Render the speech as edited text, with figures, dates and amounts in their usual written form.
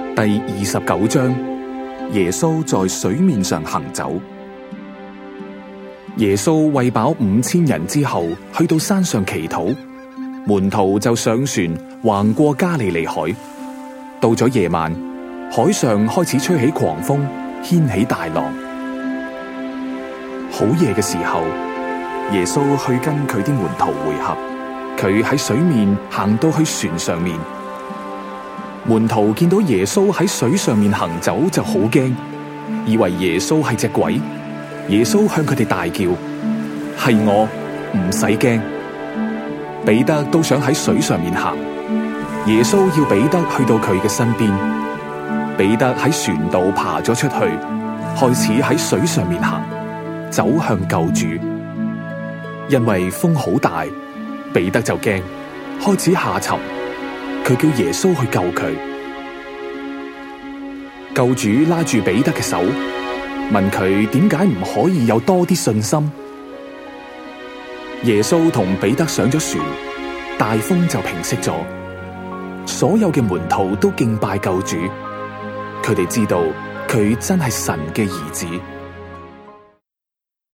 第29章，耶穌在水面上行走。耶穌餵飽5000人之後，去到山上祈禱，門徒就上船橫過加利利海。到咗夜晚，海上開始吹起狂風，掀起大浪。好夜嘅時候，耶穌去跟佢啲門徒會合，佢喺水面行到去船上面。門徒見到耶穌喺水上面行走就好驚，以為耶穌係隻鬼。耶穌向佢哋大叫：係我，唔使驚。彼得都想喺水上面行，耶穌要彼得去到佢嘅身邊。彼得喺船度爬咗出去，開始喺水上面行，走向救主。因為風好大，彼得就驚，開始下沉。佢叫耶穌去救佢。救主拉住彼得嘅手，問佢點解唔可以有多啲信心。耶穌同彼得上咗船，大風就平息咗。所有嘅門徒都敬拜救主，佢哋知道佢真係神嘅兒子。